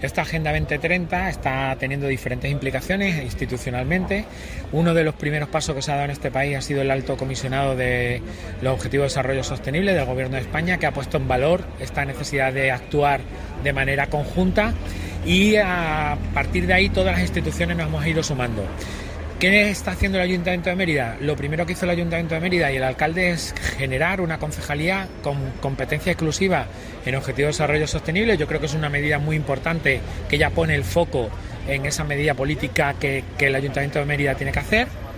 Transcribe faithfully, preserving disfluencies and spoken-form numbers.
Esta Agenda veinte treinta está teniendo diferentes implicaciones institucionalmente. Uno de los primeros pasos que se ha dado en este país ha sido el alto comisionado de los Objetivos de Desarrollo Sostenible del Gobierno de España, que ha puesto en valor esta necesidad de actuar de manera conjunta, y a partir de ahí todas las instituciones nos hemos ido sumando. ¿Qué está haciendo el Ayuntamiento de Mérida? Lo primero que hizo el Ayuntamiento de Mérida y el alcalde es generar una concejalía con competencia exclusiva en Objetivos de Desarrollo Sostenible. Yo creo que es una medida muy importante que ya pone el foco en esa medida política que, que el Ayuntamiento de Mérida tiene que hacer.